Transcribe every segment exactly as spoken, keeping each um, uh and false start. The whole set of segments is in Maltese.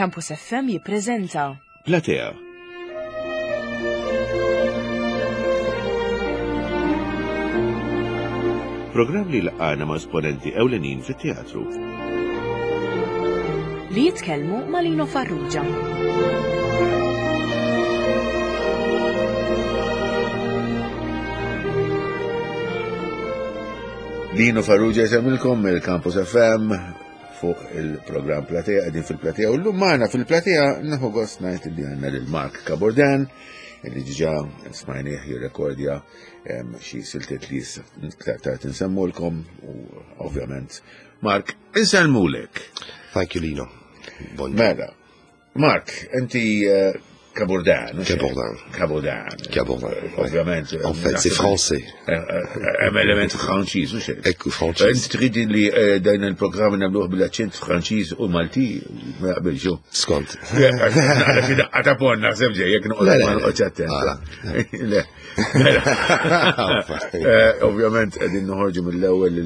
Campus F M jippreżenta Platea. Programm li laqana ma' esponenti ewlenin fit-teatru. li jitkellmu ma' Lino Farrugia. Lino Farrugia jsemilkom il-Campus F M fuq il-programm Platea, għedin fil-Platea, u l-lum maħna fil-Platea naħu għost najt li għanna l-Mark Cabordan, li ġiġa smajnieħ jirrekordja xie siltiet li t-taqtat nsemmulkom, u ovvjament, Mark, nsemmulek. Thank you, Lino. Mela, Mark, enti Cabordan. Cabordan. Cabordan. Cabordan. Ovvjament. En fait, c'est français. Un élément franċiż, mux Ekku franċiż. Inti trid li dan il-programm nagħmluh bil-aċċent Franċiż u Malti ma jaqbilx hu. Skont. Għara xi daqqa ta' pon naħseb ġej jekk noqgħod ma noqgħodx attent. Le. Ovvjament qegħdin noħorġu mill-ewwel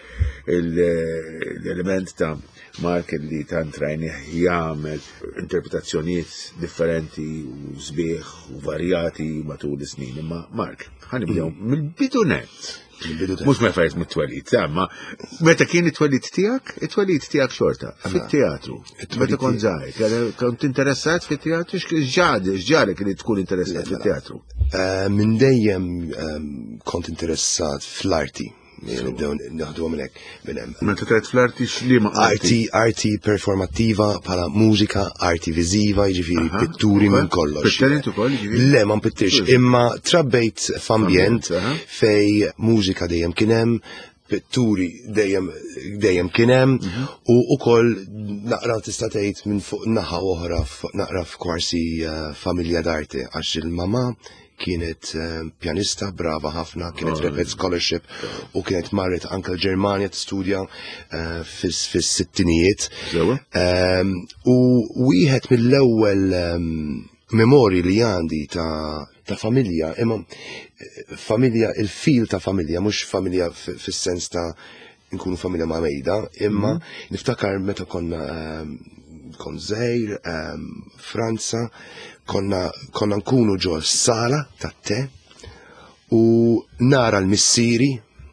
l-element ta' Mark li tant rajni jagħmel interpretazzjonijiet differenti u sbieħ u varjati matul is-snin. Imma Mark, ħanibdew mill-bidunet. Mhux ma fejt mit-twelid, ma meta kien it-twelid tiegħek, it-twelid tiegħek xorta fit-teatru. Meta kont żgħir, kont interessat fit-teatru x'ġadi, x'ġarek li tkun interessat fit-teatru? Minn dejjem kont interessat fl-arti. Naħdu għamilek minnem. Meta kret fl-arti xlima arti? Arti performativa pala mużika, arti viziva, ġifiri pitturi minn kollox. Pitterin tu koll? Le, ma mpittirx, imma trabbejt f'ambjent fej mużika dejjem kienem, pitturi dejjem dejjem kienem, u ukoll naqra tista' tgħid minn fuq naħa oħra naqra f'kwarsi familja d'arte għax il-mama kienet pjanista brava ħafna, kienet repet scholarship u kienet marret anke l-Ġermanja t-studja fis-sittinijiet. U wieħed mill-ewwel memori li għandi ta' familja, imma familja, il-fil ta' familja, mhux familja fis-sens ta' nkunu familja ma' mejda, imma niftakar meta konna kon żgħir Franza, konna konna nkunu ġo s-sala tat-te u nara l-missieri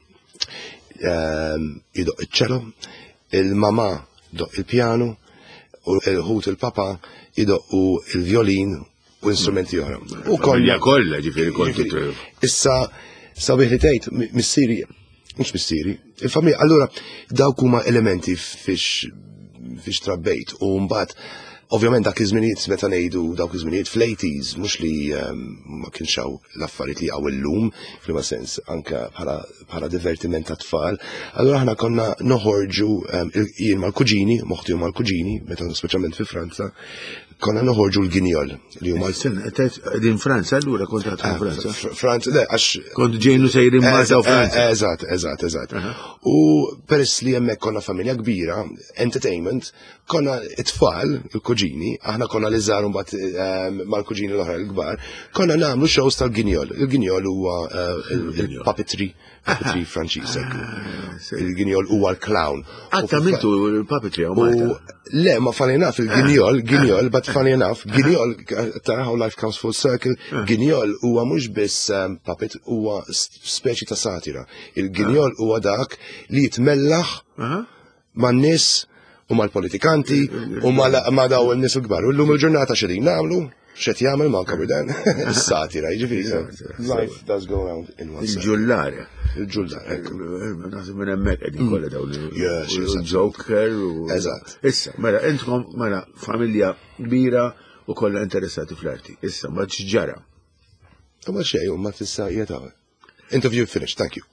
jidoq iċ-ċelo, il-mama doq il-pjanu u l-ħut il-papa jidoqqu il-violin u instrumenti oħra. U kollha kollha ġifieri kontu. Issa sabiħ li tgħid missieri, mhux missieri, il-familja. Allura dawk huma elementi fiex fiex trabbejt u mbagħad ovvjament dak iż-żminijiet meta ngħidu dawk iż-żminijiet fl-eighties mhux li ma kienx hawn l-affarijiet li hawn illum f'liema sens anke bħala divertiment tat-tfal. Allura aħna konna noħorġu jien mal-kuġini, moħħti mal-kuġini, meta speċjalment fi Franza, konna noħorġu l-ginjol li huma din Franza allura kont għad Franza. Franza, le għax kont ġejnu sejrin Malta u Franza. Eżatt, eżatt, eżatt. U peress li hemmhekk konna familja kbira, entertainment, konna it-tfal, il-kuġini, aħna konna li żaru mbagħad mal-kuġini l-oħra l-kbar, konna nagħmlu shows tal-ginjol. Il-ginjol huwa il-puppetry, puppetry Franċiż. Il-ginjol huwa l-clown. Għatta mintu il-puppetry u Malta. Le, ma funny enough, il-ginjol, ginjol, but funny enough, ginjol, ta' how life comes full circle, ginjol huwa mhux biss puppet, huwa speċi ta' satira. Il-ginjol huwa dak li jitmellaħ man-nies u mal-politikanti u ma' daw il-nies il-kbar. U llum il-ġurnata xedin nagħmlu, xed jagħmel ma' Cabordan, is-satira, jiġifieri. Life does go around in one circle. Il-ġullare. Il-ġullare. Naħseb minn hemmhekk qegħdin kollha dawn il-Joker u. Eżatt. Issa, mela intkom mela familja kbira u kollha interessati fl-arti. Issa ma ġara. Ma xejn, ma tista' jetaw. Interview finished, thank you.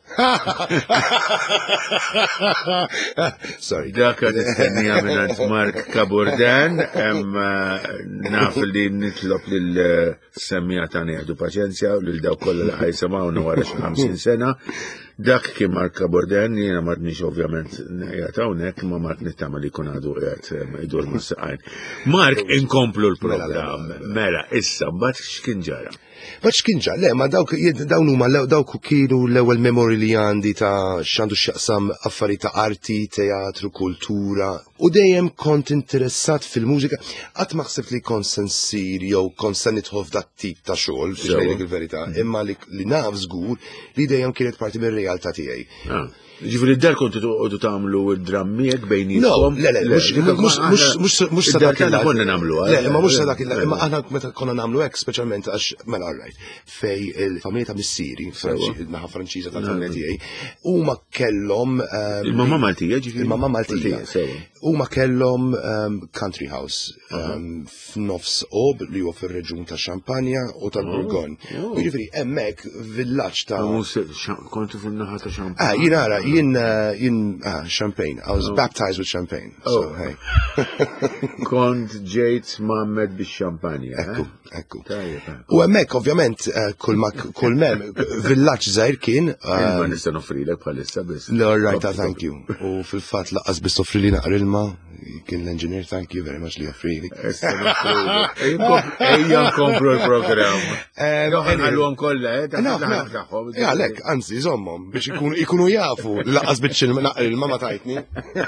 Sorry. Dak għad nistennija minnant Mark Cabordan, naf li nitlob lil-semmija ta' nieħdu paċenzja u lil daw kollha li ħajsemgħuna wara xi ħamsin sena. Dak kien Mark Borden, jiena m'għadniex ovvjament qiegħed hawnhekk, ma Mark nittama li jkun għadu qiegħed idur mas-saqajn. Mark inkomplu l-programm. Mela, issa mbagħad x'kien ġara? Ma x'kien ġara, le, ma dawk dawn huma dawk kienu l-ewwel memori li għandi ta' x'għandu x'jaqsam affarijiet ta' arti, teatru, kultura, u dejjem kont interessat fil-mużika, qatt ma ħsibt li kont se nsir jew kont se nidħol f'dat tip ta' xogħol biex ngħidlek il-verità, imma li naf żgur li dejjem kienet parti mir-realtà tiegħi. Ġifieri d-dar kontu toqgħodu tagħmlu d-drammijiet bejnietkom? No, le, le, mhux sa dak il-laqgħa konna nagħmluha. Le, ma mhux sa dak il-laqgħa, imma aħna meta konna nagħmlu hekk speċjalment għax mela right, fej il-familja ta' missieri, naħa Franċiża tal-familja tiegħi, huma kellhom il-mamma Maltija ġifieri? Il-mamma Maltija. Huma kellhom country house f'nofs Ob li huwa fir-reġjun ta' Champagna u tal-Burgogn. Jiġifieri hemmhekk villaġġ ta' kontu fin-naħa ta' Champagne. Ah, jien ara, jien jien ah, champagne. I was baptized with champagne. So, hey. Kont ġejt mammed bix-Champagna. Ekku, ekku. U hemmhekk ovvjament kull mem villaġġ żgħir kien. Ma nista' nofrilek bħalissa biss. All right, thank you. U fil-fatt laqqas biss offri li naqra ilma, kien l-engineer, thank you very much li offri. Ejja nkomplu l-programm. Għalhom kollha, eh? Għalhekk, anzi, żommhom biex ikunu jafu laqqas biċ naqra ilma ma tajtni.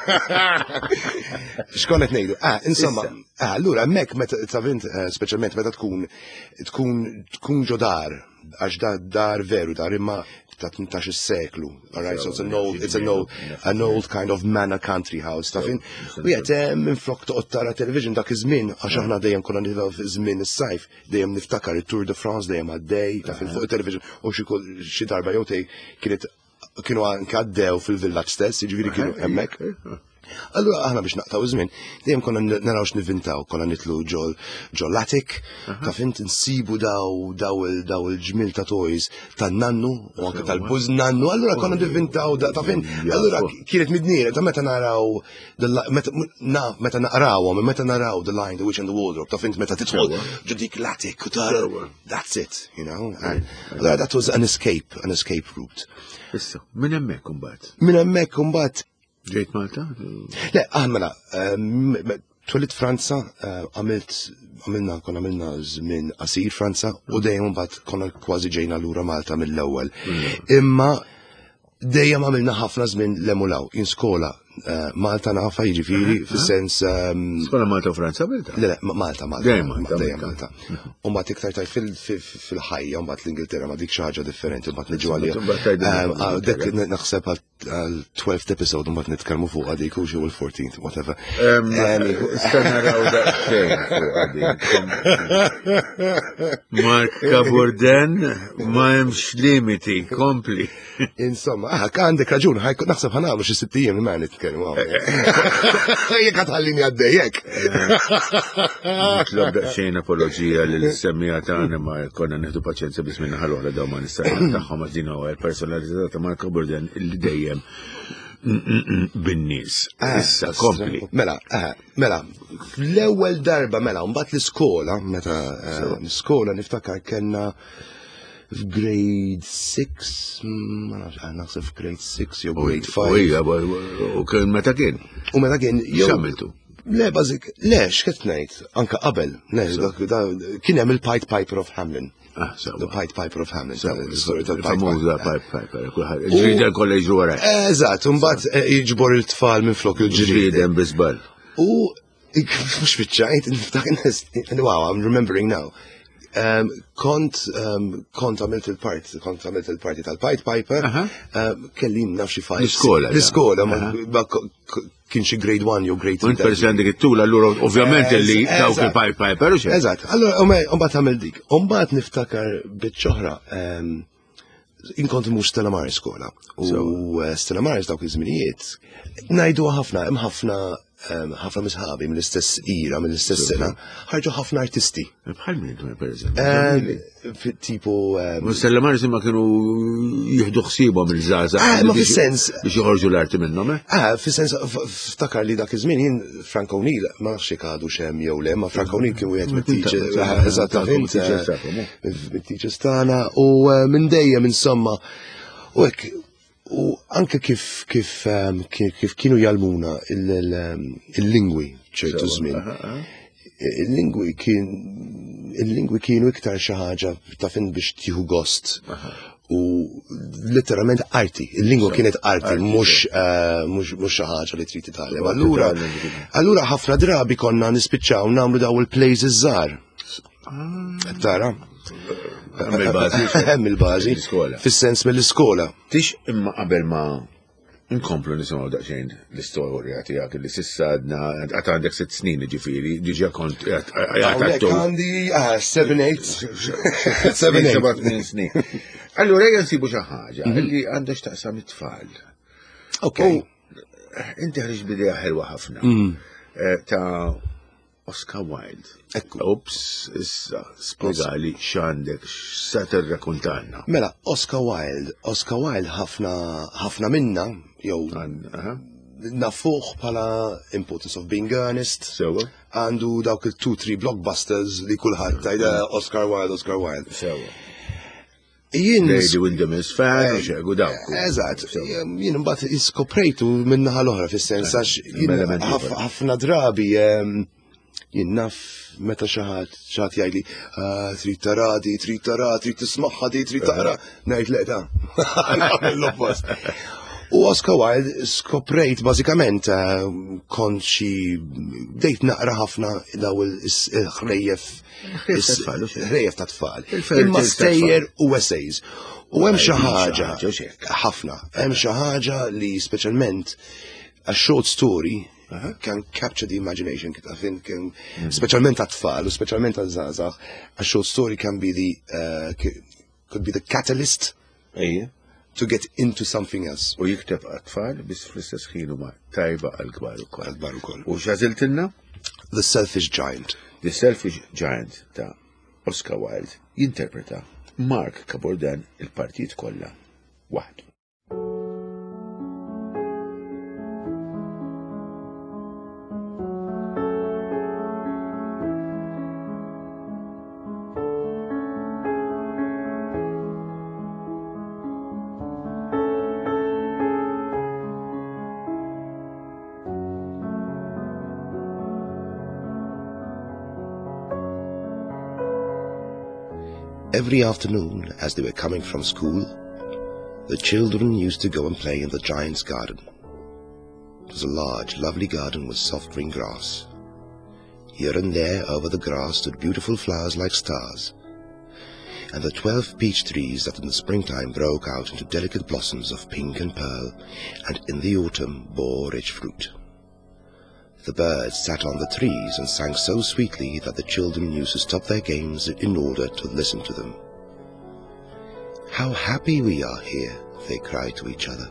X'kont qed ngħidu? Ah, insomma, allura hemmhekk meta tavint speċjalment meta tkun tkun tkun ġo dar, għax dar veru dar imma ta' tmintax is-seklu. All right, so it's an old, it's an old, an old kind of manor country house, ta' fin. U jgħet, minn flok toqgħod tara television dak iż-żmien, għax aħna dejjem konna nilgħu żmien is-sajf, dejjem niftakar it-Tour de France dejjem għaddej, ta' fin fuq it-television, u xi darba jew tej kienet kienu anke għaddew fil-villaġġ stess, jiġifieri kienu hemmhekk. Allura aħna biex naqtaw iż-żmien, dejjem konna naraw x'nivvintaw, konna nitlu ġol ġol l-attic, ta' fint insibu daw daw daw il-ġmil ta' toys tan-nannu u anke tal-buż nannu, allura konna nivvintaw ta' fint. Allura kienet midniera ta' meta naraw meta naqrawhom, meta naraw The Lion, the Witch and the Wardrobe, ta' fint meta tidħol ġo dik l-attic u tara. That's it, you know. Allura that was an escape, an escape route. Issa, minn hemmhekk imbagħad. Minn hemmhekk imbagħad ġejt Malta? Le, aħmela, twilit Franza, għamilt, għamilna, konna għamilna żmien qasir Franza, u dejjem mbagħad konna kważi ġejna lura Malta mill-ewwel. Imma dejjem għamilna ħafna żmien l-emulaw, in skola. Malta nafa jiġifieri fis-sens. Skola Malta u Franza Malta? Le, le, Malta, Malta. Dejjem Malta. Dejjem Malta. U mbagħad iktar taj fil-ħajja, mbagħad l-Ingilterra ma dik xi ħaġa differenti, mbagħad niġu għalija. Dik naħseb għal twelfth episode mbagħad nitkellmu fuq dik u xi l-fourteenth, whatever. Sta naraw daqsxejn fuq dik. Mark Borden ma hemmx limiti, kompli. Insomma, għandek raġun, naħseb ħanagħmlu xi sitt ijiem ma nitkellmu. Jekk ħallini għaddejjek. Nitlob daqsxejn apoloġija lil semmija tagħna ma konna nieħdu paċenzja biex minn naħal oħra dawn ma nistgħu tagħhom għal din huwa l-personalità ta' Mark Borden illi dejjem bin-nies. Issa kompli. Mela, mela, l-ewwel darba mela mbagħad l-iskola, meta l-iskola niftakar kellna f'grade six, ma nafx, naħseb f'grade six jew grade five. U kien meta kien? U meta kien x'għamiltu? Le, bażik, le, x'qed ngħid, anke qabel, kien hemm il-Pied Piper of Hamelin. Ah, so. The Pied Piper of Hamelin. L-istorja tal-Pied Piper. Il-ġrieden kollha jiġu wara. Eżatt, imbagħad jiġbor il-tfal minn flok il-ġrieden biżball. U mhux biċċajt, niftakar wow, I'm remembering now. Kont kont għamilt il-parti, kont għamilt il-parti tal-Pied Piper, kelli naf xi fajt. L-iskola. L-iskola, kien xi grade one jew grade two. Int persi għandek it-tul, allura ovvjament li dawk il-Pied Piper u xejn. Eżatt, allura mbagħad għamel dik. U mbagħad niftakar biċ-ċoħra inkont mhux Stella Maris skola. U Stella Maris dawk iż-żminijiet ngħidu ħafna, hemm ħafna ħafna misħabi mill-istess ira, mill-istess sena, ħarġu ħafna artisti. Bħal min, per eżempju? Tipo. Stella Maris ma kienu jieħdu ħsiebhom il-żgħażagħ. Ah, ma fis-sens. Biex joħorġu l-arti minnhom, eh? Ah, fis-sens ftakar li dak iż-żmien jien Frank O'Neill ma nafx jekk għadu xemm jew le, ma Frank O'Neill kien wieħed mit-teachers eżattament mit-teachers tagħna u minn dejjem insomma u hekk U anke kif kif um, kif kienu jalmuna il-lingwi ċertu żmien. Il-lingwi kien il-lingwi kienu iktar xi ħaġa ta' fin biex tieħu gost. U letteralment arti, il-lingwa kienet arti, mhux mhux xi ħaġa li trid titgħallem. Allura allura ħafna drabi konna nispiċċaw nagħmlu daw il-plays iż-żgħar. Tara? Hemm il-bażi. Fis-sens mill-iskola. Tix imma qabel ma nkomplu nisimgħu daqsxejn l-istorja tiegħek li s'issa għadna għad għandek sitt snin ġifieri, diġà kont għandi seven eight seven eight snin. Allura ejja nsibu xi ħaġa li għandha x'taqsam it-tfal. Okej. Inti ħriġ bidea ħelwa ħafna ta' Oscar Wilde. Ups, issa, spiegali x'għandek, x'sa tirrakkuntalna. Mela, Oscar Wilde, Oscar Wilde ħafna ħafna minna, jew nafuh bħala Importance of Being Earnest. Sewa. Għandu dawk il-two three blockbusters li kulħadd tajda Oscar Wilde, Oscar Wilde. Sewa. Jien Lady Wyndham is fan, u xegu dawk. Eżatt, jien mbagħad iskoprejtu minnaħa l-oħra fis-sens għax ħafna drabi jien naf meta xi ħadd xi ħadd jgħidli trid tara di, trid tara, trid tismagħha di, trid tara, ngħid le da. Nagħmel l-oppost. U Oscar Wilde skoprejt bażikament kont xi bdejt naqra ħafna daw il-ħrejjef ħrejjef ta' tfal. Imma stejjer u essays. U hemm xi ħaġa ħafna, hemm xi ħaġa li speċjalment a short story can capture the imagination, I think, can, mm. specialment at-tfal, u specialment għal-żgħażagħ, a short story can be the, uh, could be the catalyst Ejja. to get into something else. U jikteb għat-tfal bis fl-istess ħin huma tajba għal-kbar ukoll. Għal-kbar ukoll. U x'għażiltilna? The Selfish Giant. The Selfish Giant ta' Oscar Wilde jinterpreta Mark Cabordan il-partijiet kollha waħdu. Every afternoon, as they were coming from school, the children used to go and play in the giant's garden. It was a large, lovely garden with soft green grass. Here and there over the grass stood beautiful flowers like stars, and the twelve peach trees that in the springtime broke out into delicate blossoms of pink and pearl, and in the autumn bore rich fruit. The birds sat on the trees and sang so sweetly that the children used to stop their games in order to listen to them. "How happy we are here," they cried to each other.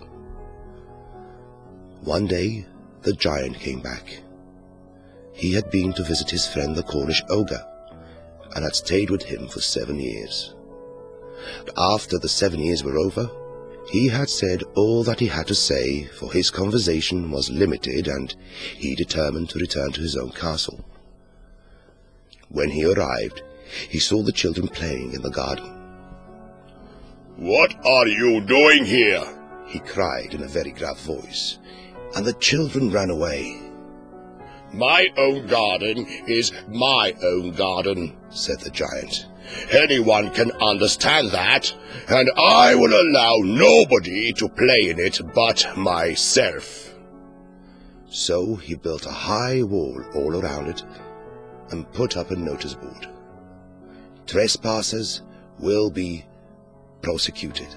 One day, the giant came back. He had been to visit his friend the Cornish ogre, and had stayed with him for seven years. But after the seven years were over, he had said all that he had to say, for his conversation was limited, and he determined to return to his own castle. When he arrived, he saw the children playing in the garden. "What are you doing here?" he cried in a very gruff voice, and the children ran away. "My own garden is my own garden," said the giant. "Anyone can understand that, and I will allow nobody to play in it but myself." So he built a high wall all around it and put up a notice board. "Trespassers will be prosecuted."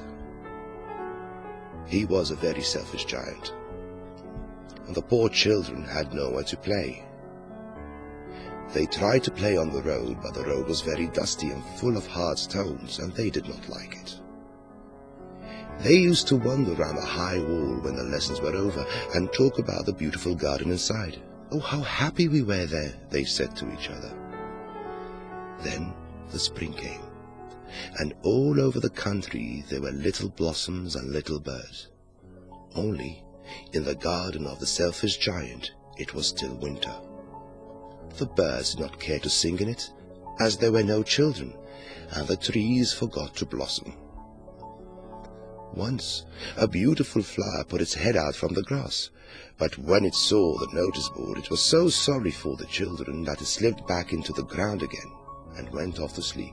He was a very selfish giant, and the poor children had nowhere to play. They tried to play on the road, but the road was very dusty and full of hard stones, and they did not like it. They used to wander around the high wall when the lessons were over and talk about the beautiful garden inside. "Oh, how happy we were there," they said to each other. Then the spring came, and all over the country there were little blossoms and little birds. Only in the garden of the selfish giant it was still winter. The birds did not care to sing in it, as there were no children, and the trees forgot to blossom. Once a beautiful flower put its head out from the grass, but when it saw the notice board it was so sorry for the children that it slipped back into the ground again and went off to sleep.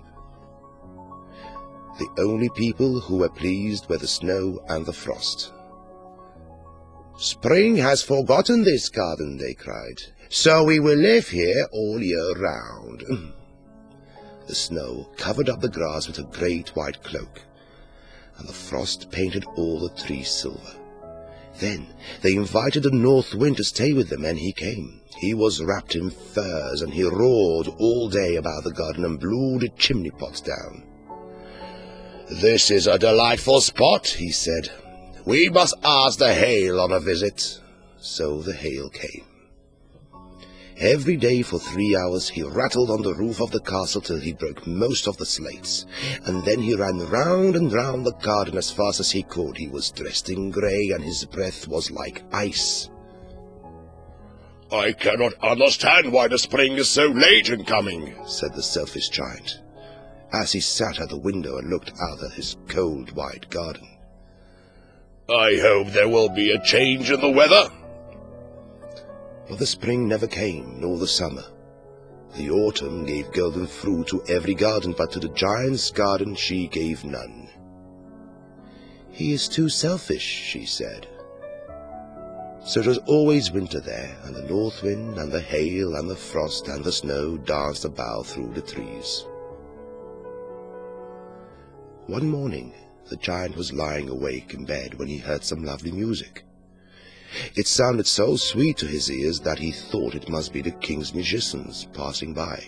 The only people who were pleased were the snow and the frost. "Spring has forgotten this garden," they cried, "so we will live here all year round." The snow covered up the grass with a great white cloak, and the frost painted all the trees silver. Then they invited the north wind to stay with them, and he came. He was wrapped in furs, and he roared all day about the garden and blew the chimney pots down. "This is a delightful spot," he said. "We must ask the hail on a visit." So the hail came. Every day for three hours he rattled on the roof of the castle till he broke most of the slates, and then he ran round and round the garden as fast as he could. He was dressed in grey, and his breath was like ice. "I cannot understand why the spring is so late in coming," said the selfish giant, as he sat at the window and looked out at his cold white garden. "I hope there will be a change in the weather." But the spring never came, nor the summer. The autumn gave golden fruit to every garden, but to the giant's garden she gave none. "He is too selfish," she said. So it was always winter there, and the north wind and the hail and the frost and the snow danced about through the trees. One morning the giant was lying awake in bed when he heard some lovely music. It sounded so sweet to his ears that he thought it must be the king's musicians passing by.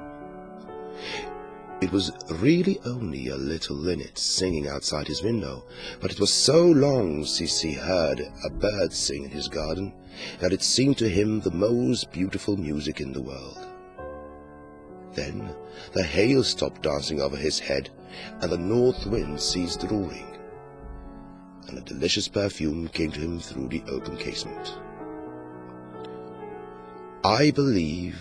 It was really only a little linnet singing outside his window, but it was so long since he heard a bird sing in his garden that it seemed to him the most beautiful music in the world. Then the hail stopped dancing over his head, and the north wind ceased roaring, and a delicious perfume came to him through the open casement. "I believe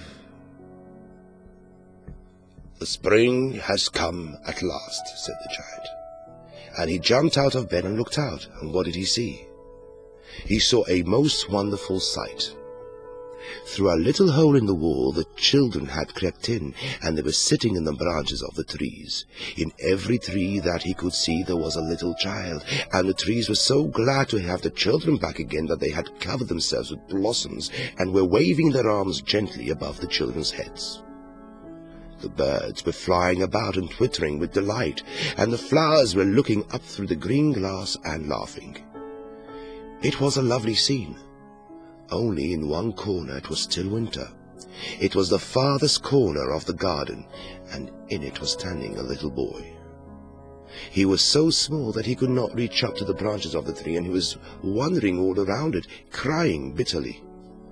the spring has come at last," said the giant. And he jumped out of bed and looked out, and what did he see? He saw a most wonderful sight. Through a little hole in the wall the children had crept in, and they were sitting in the branches of the trees. In every tree that he could see there was a little child, and the trees were so glad to have the children back again that they had covered themselves with blossoms and were waving their arms gently above the children's heads. The birds were flying about and twittering with delight, and the flowers were looking up through the green glass and laughing. It was a lovely scene. Only in one corner it was still winter. It was the farthest corner of the garden, and in it was standing a little boy. He was so small that he could not reach up to the branches of the tree, and he was wandering all around it, crying bitterly.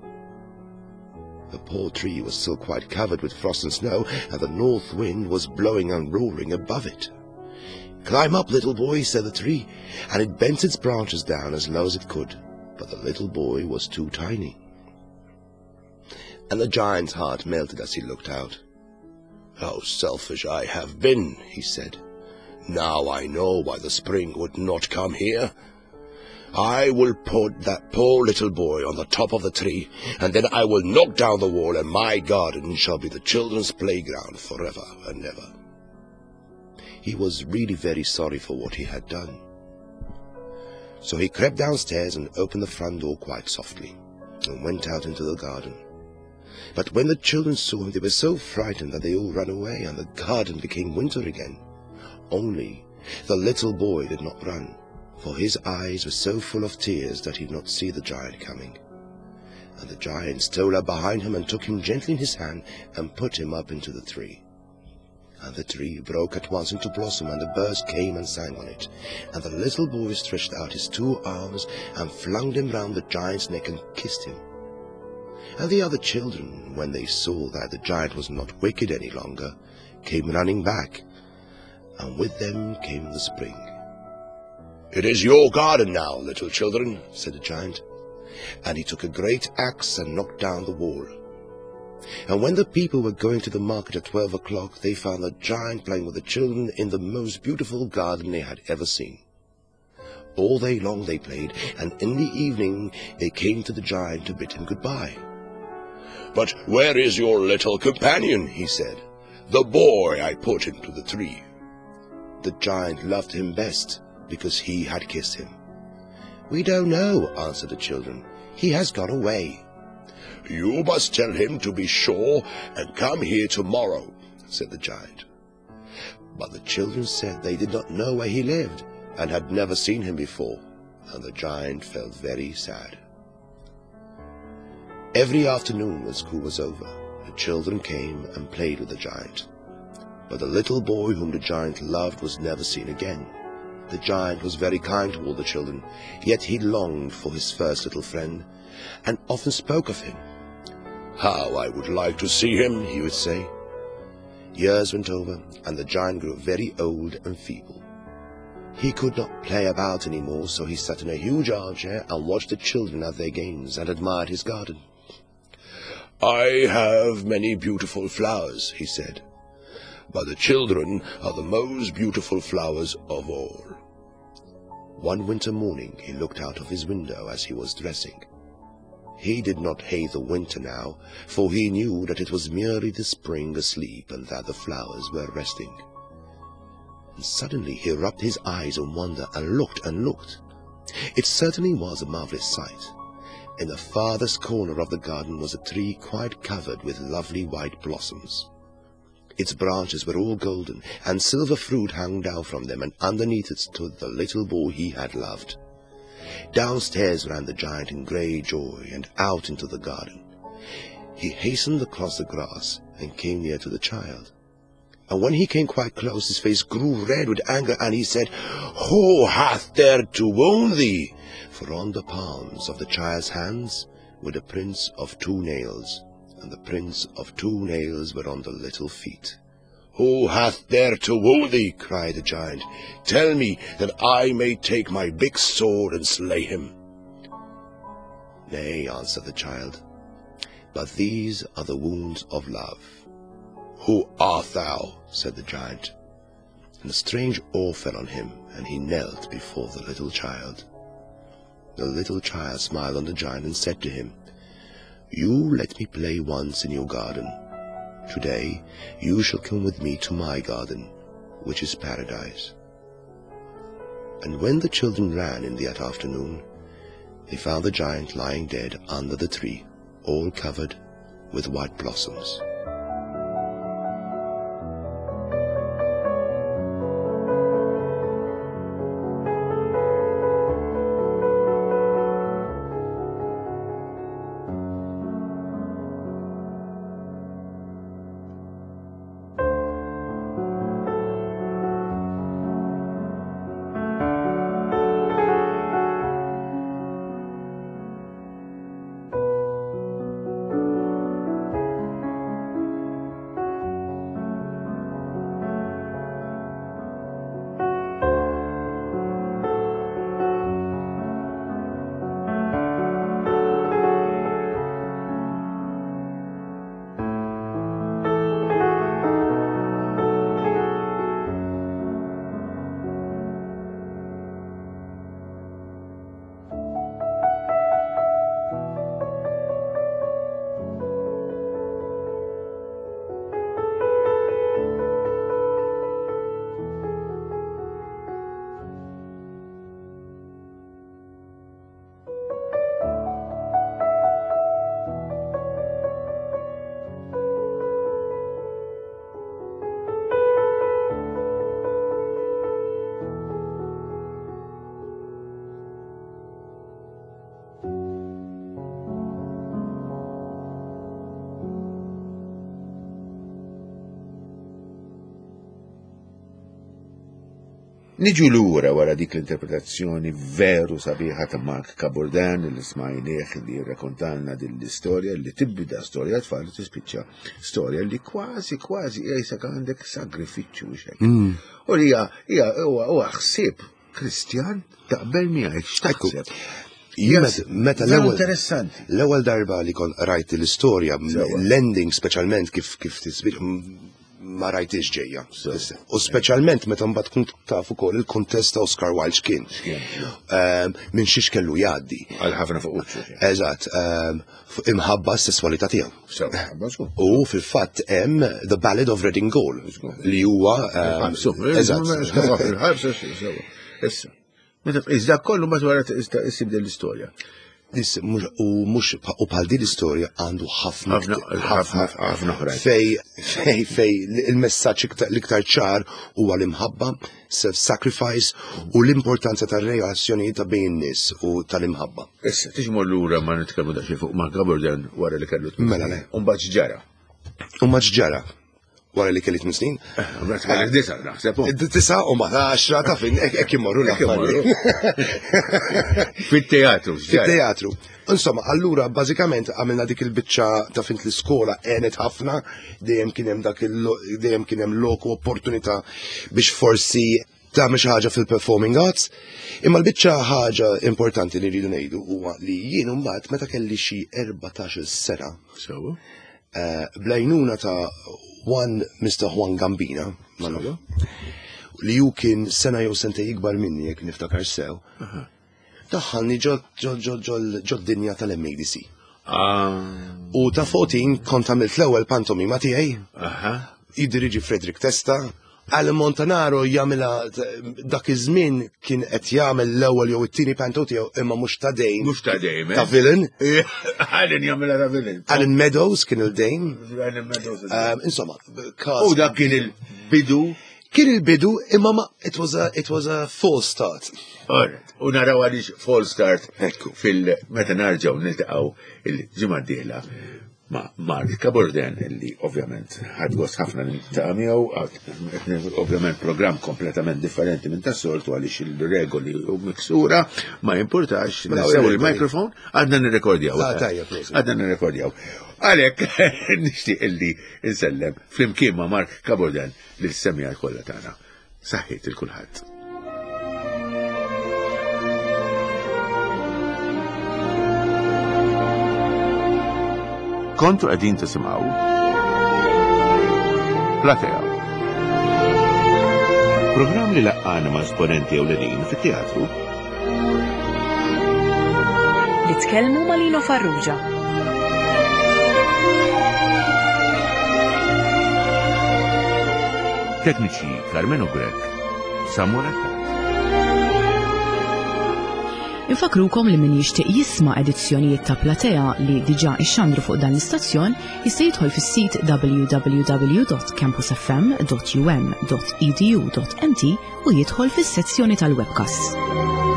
The poor tree was still quite covered with frost and snow, and the north wind was blowing and roaring above it. "Climb up, little boy," said the tree, and it bent its branches down as low as it could. But the little boy was too tiny. And the giant's heart melted as he looked out. "How selfish I have been," he said. "Now I know why the spring would not come here. I will put that poor little boy on the top of the tree, and then I will knock down the wall, and my garden shall be the children's playground forever and ever." He was really very sorry for what he had done. So he crept downstairs and opened the front door quite softly, and went out into the garden. But when the children saw him, they were so frightened that they all ran away, and the garden became winter again. Only the little boy did not run, for his eyes were so full of tears that he did not see the giant coming. And the giant stole up behind him and took him gently in his hand and put him up into the tree. And the tree broke at once into blossom, and the birds came and sang on it. And the little boy stretched out his two arms and flung them round the giant's neck and kissed him. And the other children, when they saw that the giant was not wicked any longer, came running back, and with them came the spring. "It is your garden now, little children," said the giant. And he took a great axe and knocked down the wall. And when the people were going to the market at twelve o'clock, they found the giant playing with the children in the most beautiful garden they had ever seen. All day long they played, and in the evening they came to the giant to bid him goodbye. "But where is your little companion?" he said. "The boy I put into the tree." The giant loved him best, because he had kissed him. "We don't know," answered the children. "He has gone away." "You must tell him to be sure and come here tomorrow," said the giant. But the children said they did not know where he lived, and had never seen him before, and the giant felt very sad. Every afternoon when school was over, the children came and played with the giant. But the little boy whom the giant loved was never seen again. The giant was very kind to all the children, yet he longed for his first little friend, and often spoke of him. "How I would like to see him," he would say. Years went over, and the giant grew very old and feeble. He could not play about any more, so he sat in a huge armchair and watched the children at their games and admired his garden. "I have many beautiful flowers," he said, "but the children are the most beautiful flowers of all." One winter morning he looked out of his window as he was dressing. He did not hate the winter now, for he knew that it was merely the spring asleep and that the flowers were resting. And suddenly he rubbed his eyes in wonder and looked and looked. It certainly was a marvelous sight. In the farthest corner of the garden was a tree quite covered with lovely white blossoms. Its branches were all golden, and silver fruit hung down from them, and underneath it stood the little boy he had loved. Downstairs ran the giant in great joy, and out into the garden. He hastened across the grass, and came near to the child. And when he came quite close, his face grew red with anger, and he said, "Who hath dared to wound thee?" For on the palms of the child's hands were the prints of two nails, and the prints of two nails were on the little feet. "Who hath dared to wound thee?" cried the giant. "Tell me, that I may take my big sword and slay him." "Nay," answered the child, "but these are the wounds of love." "Who art thou?" said the giant. And a strange awe fell on him, and he knelt before the little child. The little child smiled on the giant and said to him, "You let me play once in your garden. Today you shall come with me to my garden, which is paradise." And when the children ran in that afternoon, they found the giant lying dead under the tree, all covered with white blossoms. Niġu lura wara dik l-interpretazzjoni veru sabiħa ta' Mark Cabourdan li smajnieħ li jirrakkontalna din l-istorja li tibda storja tfal li tispiċċa storja li kważi kważi jgħisek għandek sagrifiċċju xejn. U li hija huwa ħsieb Kristjan taqbel miegħek x'taħseb. Meta l-ewwel interessanti. L-ewwel darba li kont rajt l-istorja, l-ending speċjalment kif kif tisbih ma rajtix ġejja. U speċjalment meta mbagħad tkun taf ukoll il-kuntest ta' Oscar Wilde x'kien. Minn xiex kellu jgħaddi. Għal ħafna fuq uċċu. Eżatt, imħabba s-sessualità tiegħu. U fil-fatt hemm The Ballad of Reading Gaol li huwa Issa. Meta iżda kollu ma wara issib l-istorja. U mhux u bħal din l-istorja għandu ħafna ħafna ħafna oħrajn. Fej fej fej il-messaġġ l-iktar ċar huwa l-imħabba, self-sacrifice u l-importanza tar-relazzjonijiet ta' bejn nies u tal-imħabba. Issa tiġi lura ma nitkellmu daqsxejn fuq ma' Gabordan wara li kellu. Mela le. U mbagħad ġara. U ma ġara. Wara li kelli tmien snin. Disa naħseb. Tisa u ma għaxra ta' fin hekk imorru l-affarijiet. Fit-teatru. Fit-teatru. Insomma, allura bażikament għamilna dik il-biċċa ta' fint l-iskola għenet ħafna, dejjem kien hemm dak dejjem kien hemm loku opportunità biex forsi tagħmel xi ħaġa fil-performing arts. Imma l-biċċa ħaġa importanti li rridu ngħidu huwa li jien imbagħad meta kelli xi erbatax-il sena. Sew. Blajnuna ta' Juan Mister Juan Gambina, li ju kien sena jew sentej ikbar minni jekk niftakar sew. Daħħalni ġod dinja tal-M A D C. U ta' fotin kont għamilt l-ewwel pantomima tiegħi. Jiddiriġi Frederick Testa. Alan Montanaro jagħmilha dak iż-żmien kien qed jagħmel l-ewwel jew it-tieni panto tiegħu imma mhux ta' dejn. Mhux ta' dejn. Ta' villain. Alan jagħmilha ta' villain. Alan Meadows kien il-dejn. Alan Meadows. Insomma, u dak kien il-bidu. Kien il-bidu imma ma it was a it was a false start. Alright. U naraw għaliex false start fil-meta narġgħu niltaqgħu il-ġimgħa d-dieħla ma' Mark Gabordan, li ovvjament ħadgos ħafna ta' miegħu, ovvjament programm kompletament differenti minn tas-soltu għaliex il-regoli u miksura, ma jimpurtax, nsew il-mikrofon, għadna nirrekordjaw. Għadna nirrekordjaw. Għalhekk nixtieq illi insellem flimkien ma' Mark Gabordan lil semija kollha tagħna. Saħħit il-kulħadd. Kontu għedin tisimaw Platea. Program li laqqana ma' esponenti ewlenin fit-teatru. Li tkellmu ma' Lino Farrugia. Tekniċi Carmen Ugrek, Samurata. Infakrukom li min jixtieq jisma' edizzjonijiet ta' Platea li diġà ixxandru fuq dan l-istazzjon jista' jidħol fis-sit w w w dot campus f m dot u m dot e d u dot m t u jidħol fis-sezzjoni tal-webcast.